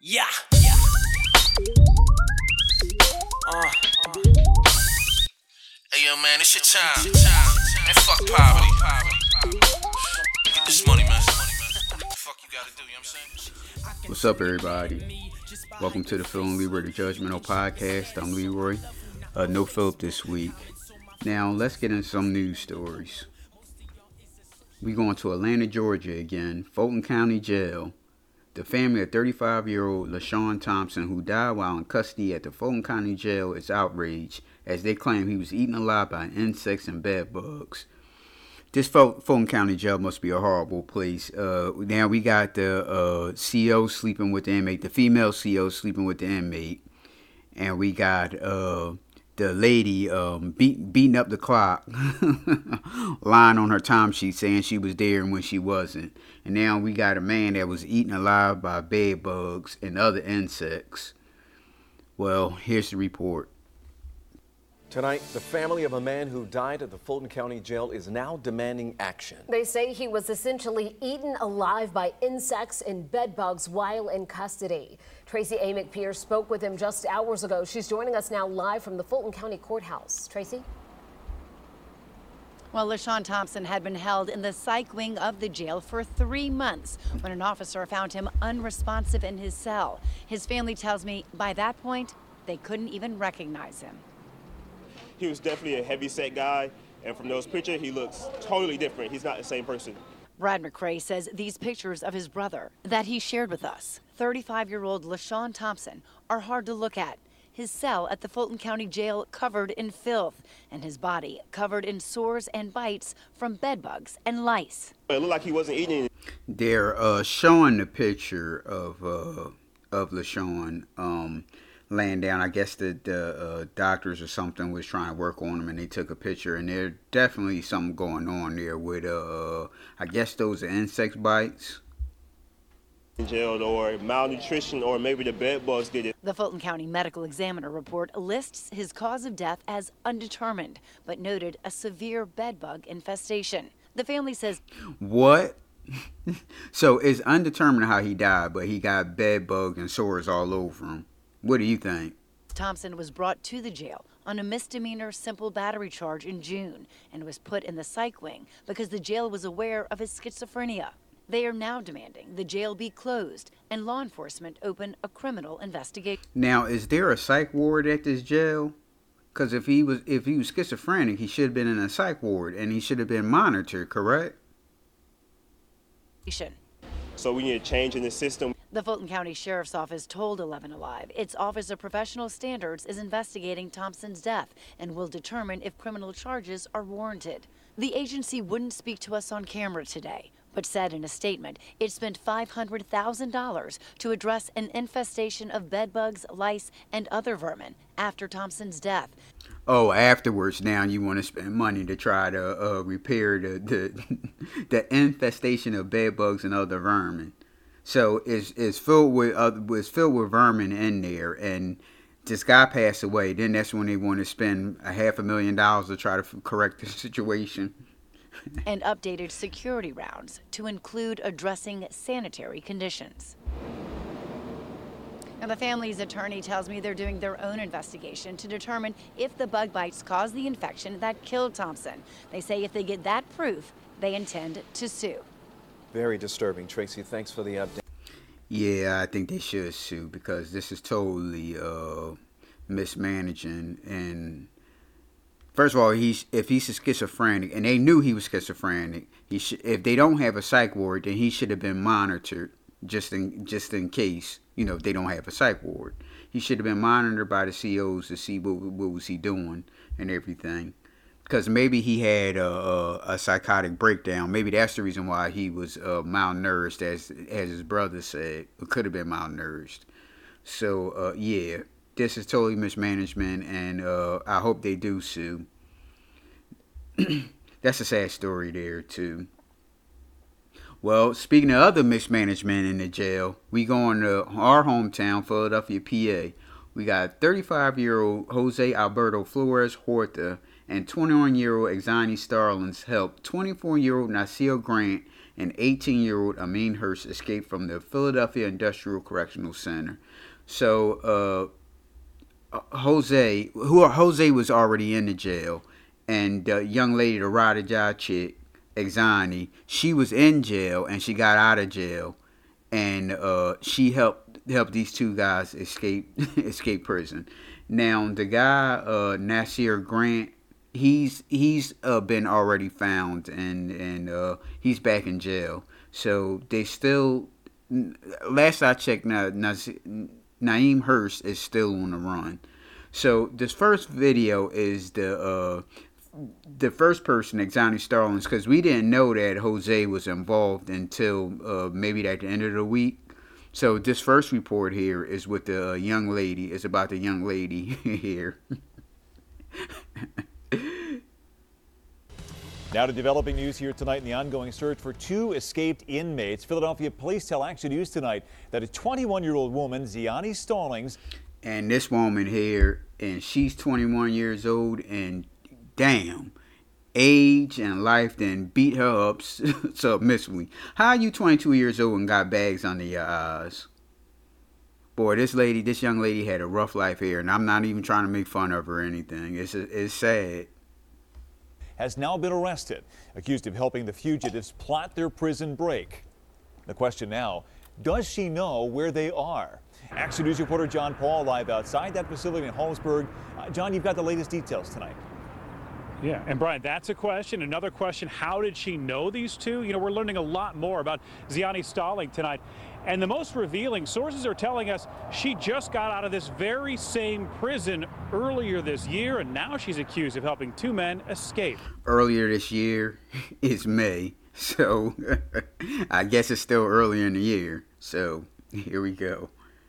Yeah. Hey yo, man, it's your time. And fuck poverty. Get this money, man. What the fuck you gotta do, you know what I'm saying? What's up, everybody? Welcome to the Phil and Leroy, the Judgmental Podcast. I'm Leroy. No Philip this week. Now, let's get into some news stories. We're going to Atlanta, Georgia again. Fulton County Jail. The family of 35-year-old LaShawn Thompson, who died while in custody at the Fulton County Jail, is outraged as they claim he was eaten alive by insects and bed bugs. This Fulton County Jail must be a horrible place. Now we got the CO sleeping with the inmate, the female CO sleeping with the inmate, and we got the lady beating up the clock, lying on her timesheet saying she was there when she wasn't. And now we got a man that was eaten alive by bed bugs and other insects. Well, here's the report. Tonight, the family of a man who died at the Fulton County Jail is now demanding action. They say he was essentially eaten alive by insects and bed bugs while in custody. Tracy A. McPierce spoke with him just hours ago. She's joining us now live from the Fulton County Courthouse. Tracy? Well, LaShawn Thompson had been held in the psych wing of the jail for 3 months when an officer found him unresponsive in his cell. His family tells me by that point, they couldn't even recognize him. He was definitely a heavy-set guy, and from those pictures, he looks totally different. He's not the same person. Brad McRae says these pictures of his brother that he shared with us, 35-year-old LaShawn Thompson, are hard to look at. His cell at the Fulton County Jail covered in filth, and his body covered in sores and bites from bed bugs and lice. It looked like he wasn't eating. They're showing the picture of LaShawn laying down. I guess the doctors or something was trying to work on him, and they took a picture. And there's definitely something going on there with I guess those are insect bites. Jailed or malnutrition, or maybe the bed bugs did it. The Fulton County Medical Examiner report lists his cause of death as undetermined, but noted a severe bed bug infestation. The family says, What? So it's undetermined how he died, but he got bed bugs and sores all over him. What do you think? Thompson was brought to the jail on a misdemeanor simple battery charge in June and was put in the psych wing because the jail was aware of his schizophrenia. They are now demanding the jail be closed and law enforcement open a criminal investigation. Now, is there a psych ward at this jail? Because if he was schizophrenic, he should have been in a psych ward and he should have been monitored, correct? So we need a change in the system. The Fulton County Sheriff's Office told 11 Alive its Office of Professional Standards is investigating Thompson's death and will determine if criminal charges are warranted. The agency wouldn't speak to us on camera today, but said in a statement it spent $500,000 to address an infestation of bed bugs, lice, and other vermin after Thompson's death. Oh, afterwards now you want to spend money to try to repair the infestation of bed bugs and other vermin. So it's filled with vermin in there, and this guy passed away. Then that's when they want to spend $500,000 to try to correct the situation. And updated security rounds to include addressing sanitary conditions. Now, the family's attorney tells me they're doing their own investigation to determine if the bug bites caused the infection that killed Thompson. They say if they get that proof, they intend to sue. Very disturbing. Tracy, thanks for the update. Yeah, I think they should sue because this is totally mismanaging. And first of all, if he's schizophrenic, and they knew he was schizophrenic, if they don't have a psych ward, then he should have been monitored just in case, if they don't have a psych ward. He should have been monitored by the COs to see what was he doing and everything. Because maybe he had a psychotic breakdown. Maybe that's the reason why he was malnourished, as his brother said. It could have been malnourished. So, yeah, this is totally mismanagement, and I hope they do sue. That's a sad story there, too. Well, speaking of other mismanagement in the jail, we going to our hometown, Philadelphia, PA. We got 35-year-old Jose Alberto Flores Horta and 21-year-old Exani Starlins helped 24-year-old Nasir Grant and 18-year-old Amin Hurst escaped from the Philadelphia Industrial Correctional Center. So Jose was already in the jail, and the young lady, the ride or die chick, Exani, she was in jail and she got out of jail, and she helped these two guys escape prison. Now the guy Nasir Grant, he's been already found, and he's back in jail. So they still, last I checked, Naeem Hurst is still on the run. So this first video is the first person, Exani Stallings, because we didn't know that Jose was involved until maybe at the end of the week. So this first report here is with the young lady. It's about the young lady here. Now to developing news here tonight in the ongoing search for two escaped inmates. Philadelphia police tell Action News tonight that a 21-year-old woman, Ziani Stallings, and this woman here, and she's 21 years old, and damn, age and life then beat her up submissively. How are you 22 years old and got bags under your eyes? Boy, this young lady had a rough life here, and I'm not even trying to make fun of her or anything. It's sad. has now been arrested, accused of helping the fugitives plot their prison break. The question now, does she know where they are? Action News reporter John Paul live outside that facility in Holmesburg. John, you've got the latest details tonight. Yeah, and Brian, that's a question. Another question, how did she know these two? You know, we're learning a lot more about Ziani Stallings tonight. And the most revealing, sources are telling us she just got out of this very same prison earlier this year, and now she's accused of helping two men escape. Earlier this year is May, so I guess it's still earlier in the year. So here we go.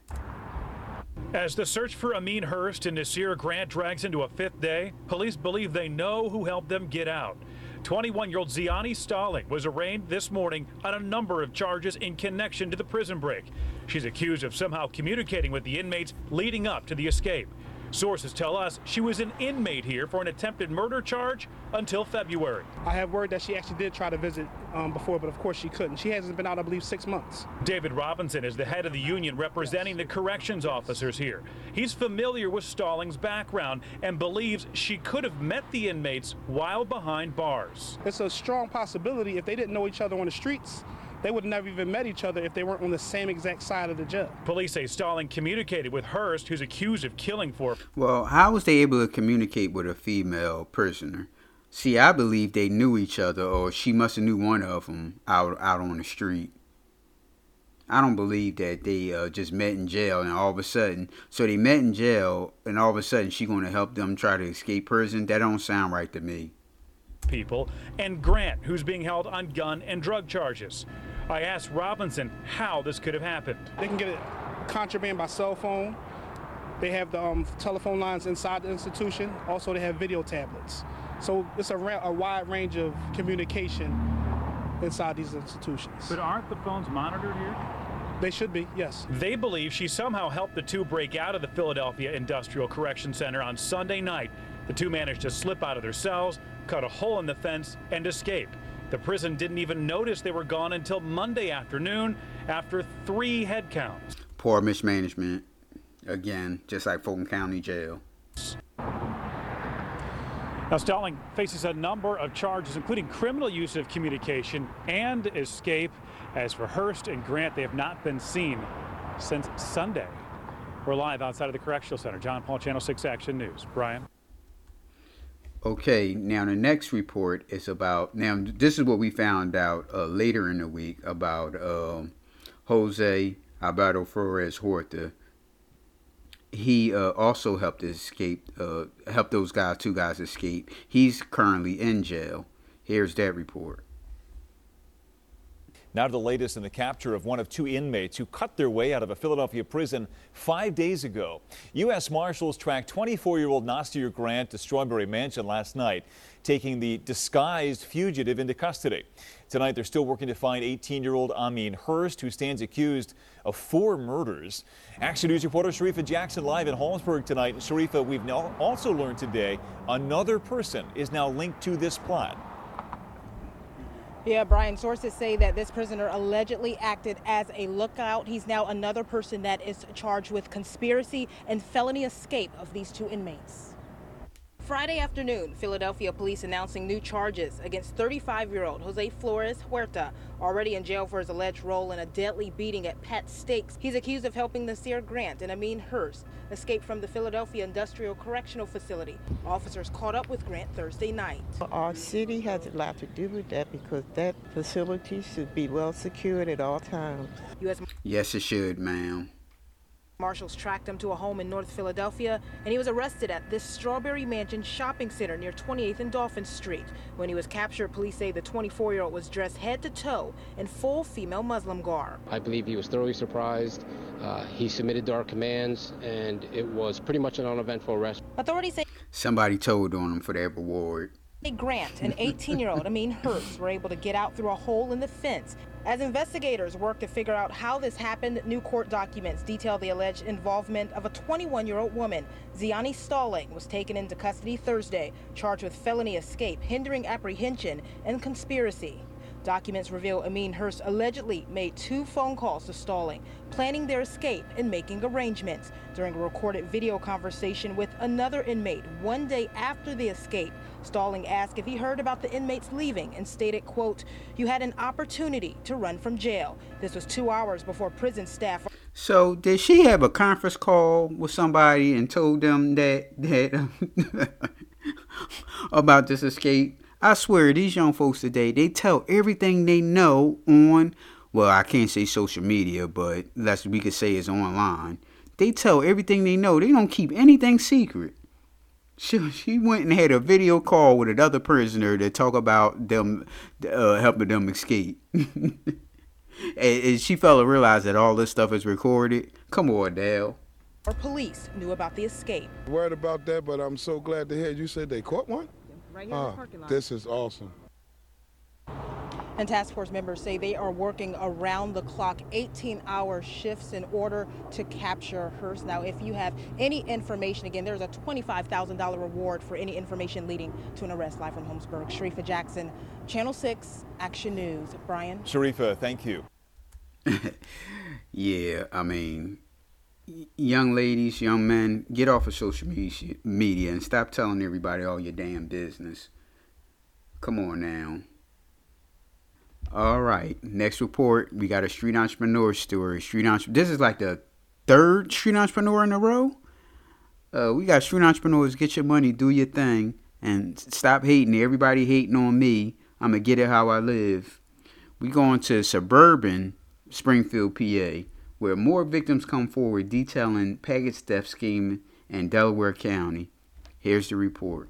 As the search for Amin Hurst and Nasir Grant drags into a fifth day, police believe they know who helped them get out. 21-year-old Ziani Stallings was arraigned this morning on a number of charges in connection to the prison break. She's accused of somehow communicating with the inmates leading up to the escape. Sources tell us she was an inmate here for an attempted murder charge until February. I have word that she actually did try to visit before, but of course she couldn't. She hasn't been out, I believe, 6 months. David Robinson is the head of the union representing the corrections officers here. He's familiar with Stallings' background and believes she could have met the inmates while behind bars. It's a strong possibility if they didn't know each other on the streets, they would have never even met each other if they weren't on the same exact side of the jail. Police say Stallings communicated with Hurst, who's accused of killing four. Well, how was they able to communicate with a female prisoner? See, I believe they knew each other, or she must have knew one of them out on the street. I don't believe that they just met in jail and all of a sudden, so they met in jail and all of a sudden she's going to help them try to escape prison. That don't sound right to me. People, and Grant, who's being held on gun and drug charges. I asked Robinson how this could have happened. They can get it contraband by cell phone. They have the telephone lines inside the institution. Also, they have video tablets. So it's a wide range of communication inside these institutions. But aren't the phones monitored here? They should be, yes. They believe she somehow helped the two break out of the Philadelphia Industrial Correction Center on Sunday night. The two managed to slip out of their cells, cut a hole in the fence, and escape. The prison didn't even notice they were gone until Monday afternoon after 3 head counts. Poor mismanagement. Again, just like Fulton County Jail. Now, Stallings faces a number of charges, including criminal use of communication and escape. As for Hurst and Grant, they have not been seen since Sunday. We're live outside of the Correctional Center. John Paul, Channel 6 Action News. Brian. Okay, now the next report is about, now this is what we found out later in the week about Jose Alberto Flores Horta. He also helped those two guys escape. He's currently in jail. Here's that report. Now to the latest in the capture of one of 2 inmates who cut their way out of a Philadelphia prison 5 days ago. U.S. Marshals tracked 24-year-old Nasir Grant to Strawberry Mansion last night, taking the disguised fugitive into custody. Tonight, they're still working to find 18-year-old Amin Hurst, who stands accused of 4 murders. Action News reporter Sharifa Jackson live in Holmesburg tonight. And Sharifa, we've now also learned today another person is now linked to this plot. Yeah, Brian, sources say that this prisoner allegedly acted as a lookout. He's now another person that is charged with conspiracy and felony escape of these two inmates. Friday afternoon, Philadelphia police announcing new charges against 35-year-old Jose Flores Huerta, already in jail for his alleged role in a deadly beating at Pat Steaks. He's accused of helping Nasir Grant and Amin Hurst escape from the Philadelphia Industrial Correctional Facility. Officers caught up with Grant Thursday night. Our city has a lot to do with that because that facility should be well secured at all times. Yes, it should, ma'am. Marshals tracked him to a home in North Philadelphia, and he was arrested at this Strawberry Mansion shopping center near 28th and Dolphin Street. When he was captured, police say the 24-year-old was dressed head to toe in full female Muslim garb. I believe he was thoroughly surprised. He submitted to our commands, and it was pretty much an uneventful arrest. Authorities say somebody told on him for that reward. Grant and 18-year-old Amin Hurst were able to get out through a hole in the fence. As investigators work to figure out how this happened, new court documents detail the alleged involvement of a 21-year-old woman. Ziani Stalling was taken into custody Thursday, charged with felony escape, hindering apprehension, and conspiracy. Documents reveal Amin Hurst allegedly made 2 phone calls to Stalling, planning their escape and making arrangements. During a recorded video conversation with another inmate 1 day after the escape, Stalling asked if he heard about the inmates leaving and stated, quote, "You had an opportunity to run from jail." This was 2 hours before prison staff. So did she have a conference call with somebody and told them that about this escape? I swear, these young folks today, they tell everything they know on, well, I can't say social media, but we could say it's online. They tell everything they know. They don't keep anything secret. She went and had a video call with another prisoner to talk about them helping them escape. And she failed to realize that all this stuff is recorded. Come on, Dale. Or police knew about the escape. Worried about that, but I'm so glad to hear you said they caught one. Right here in the parking lot. This is awesome. And task force members say they are working around the clock, 18-hour shifts in order to capture Hurst. Now, if you have any information, again, there's a $25,000 reward for any information leading to an arrest. Live from Holmesburg, Sharifa Jackson, Channel 6, Action News. Brian? Sharifa, thank you. Yeah, I mean, young ladies, young men, get off of social media and stop telling everybody all your damn business. Come on now. All right, next report, we got a street entrepreneur story. This is like the 3rd street entrepreneur in a row. We got street entrepreneurs. Get your money, do your thing, and stop hating. Everybody hating on me. I'm going to get it how I live. We going to suburban Springfield, PA, where more victims come forward detailing package theft scheme in Delaware County. Here's the report.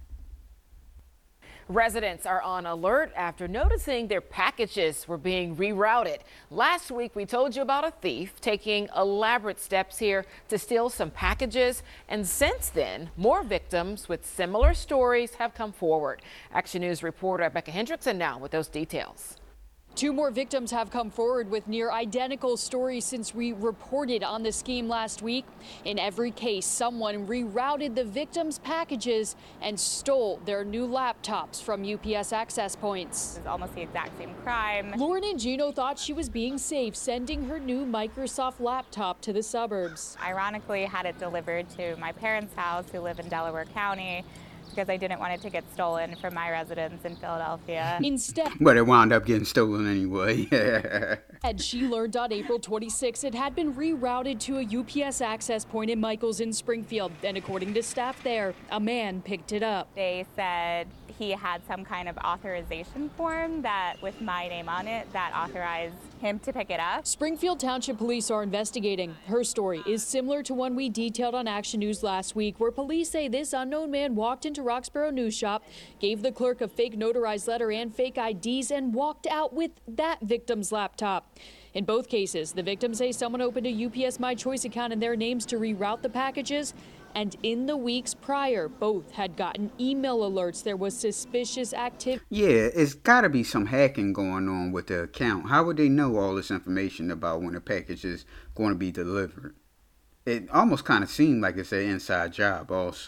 Residents are on alert after noticing their packages were being rerouted. Last week, we told you about a thief taking elaborate steps here to steal some packages. And since then, more victims with similar stories have come forward. Action News reporter Becca Hendrickson now with those details. 2 more victims have come forward with near identical stories since we reported on the scheme last week. In every case, someone rerouted the victims' packages and stole their new laptops from UPS access points. It's almost the exact same crime. Lauren and Gino thought she was being safe sending her new Microsoft laptop to the suburbs. Ironically, had it delivered to my parents' house who live in Delaware County, because I didn't want it to get stolen from my residence in Philadelphia. Instead, but it wound up getting stolen anyway. And she learned on April 26 it had been rerouted to a UPS access point in Michaels in Springfield. And according to staff there, a man picked it up. They said he had some kind of authorization form that with my name on it that authorized him to pick it up. Springfield Township Police are investigating. Her story is similar to one we detailed on Action News last week, where police say this unknown man walked into Roxborough News Shop, gave the clerk a fake notarized letter and fake IDs, and walked out with that victim's laptop. In both cases, the victims say someone opened a UPS My Choice account in their names to reroute the packages. And in the weeks prior, both had gotten email alerts there was suspicious activity. Yeah, it's got to be some hacking going on with the account. How would they know all this information about when a package is going to be delivered? It almost kind of seemed like it's an inside job also.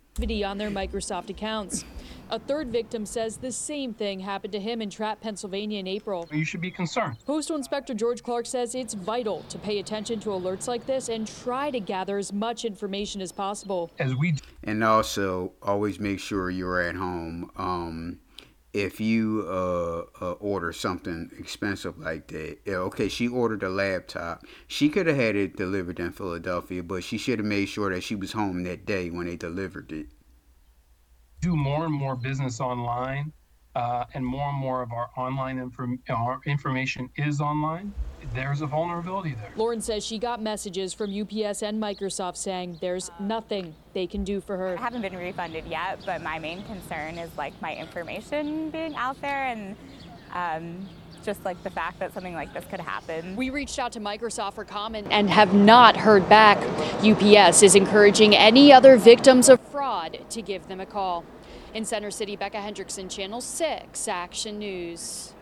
on their Microsoft accounts. A third victim says the same thing happened to him in Trapp, Pennsylvania in April. You should be concerned. Postal Inspector George Clark says it's vital to pay attention to alerts like this and try to gather as much information as possible. And also, always make sure you're at home. If you order something expensive like that, okay, she ordered a laptop. She could have had it delivered in Philadelphia, but she should have made sure that she was home that day when they delivered it. Do more and more business online, and more of our online information is online. There's a vulnerability there. Lauren says she got messages from UPS and Microsoft saying there's nothing they can do for her. I haven't been refunded yet, but my main concern is like my information being out there and just like the fact that something like this could happen. We reached out to Microsoft for comment and have not heard back. UPS is encouraging any other victims of fraud to give them a call. In Center City, Becca Hendrickson, Channel 6 Action News.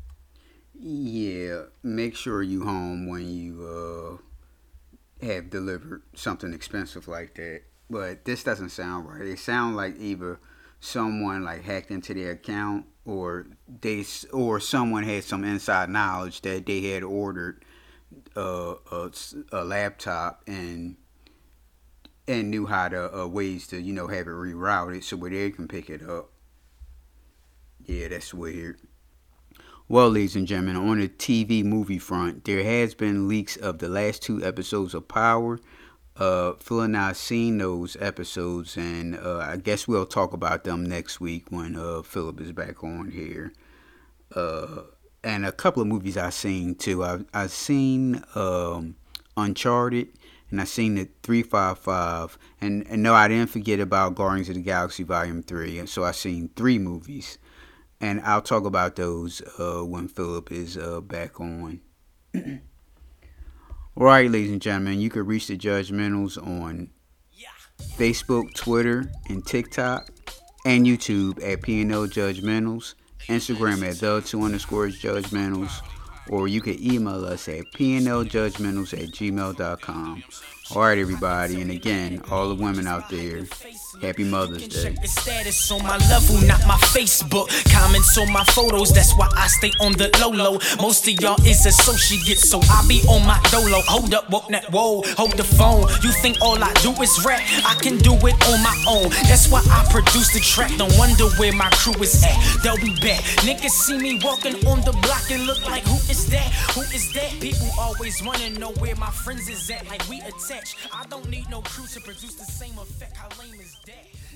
Yeah, make sure you home when you have delivered something expensive like that. But this doesn't sound right. It sounds like either someone like hacked into their account, or someone had some inside knowledge that they had ordered a laptop and knew how to ways to have it rerouted so where they can pick it up. Yeah, that's weird. Well, ladies and gentlemen, on the TV movie front, there has been leaks of the last 2 episodes of Power. Phil and I seen those episodes, and I guess we'll talk about them next week when Philip is back on here. And a couple of movies I've seen too. I've seen Uncharted, and I've seen the 355. And no, I didn't forget about Guardians of the Galaxy Volume 3. So I've seen 3 movies. And I'll talk about those when Philip is back on. All right, ladies and gentlemen, you can reach the Judgmentals on Facebook, Twitter, and TikTok, and YouTube at P&L Judgmentals, Instagram at the2_Judgmentals, or you can email us at pnljudgmentals@gmail.com. All right, everybody, and again, all the women out there, happy Mother's Day. Check the status on my level, not my Facebook. Comments on my photos, that's why I stay on the low. Most of y'all is associates, so I be on my dolo. Hold up, whoa, hold the phone. You think all I do is rap? I can do it on my own. That's why I produce the track. Don't wonder where my crew is at. They'll be back. Niggas see me walking on the block and look like, who is that? Who is that? People always wanna know where my friends is at. Like we attached. I don't need no crew to produce the same effect. How lame is that?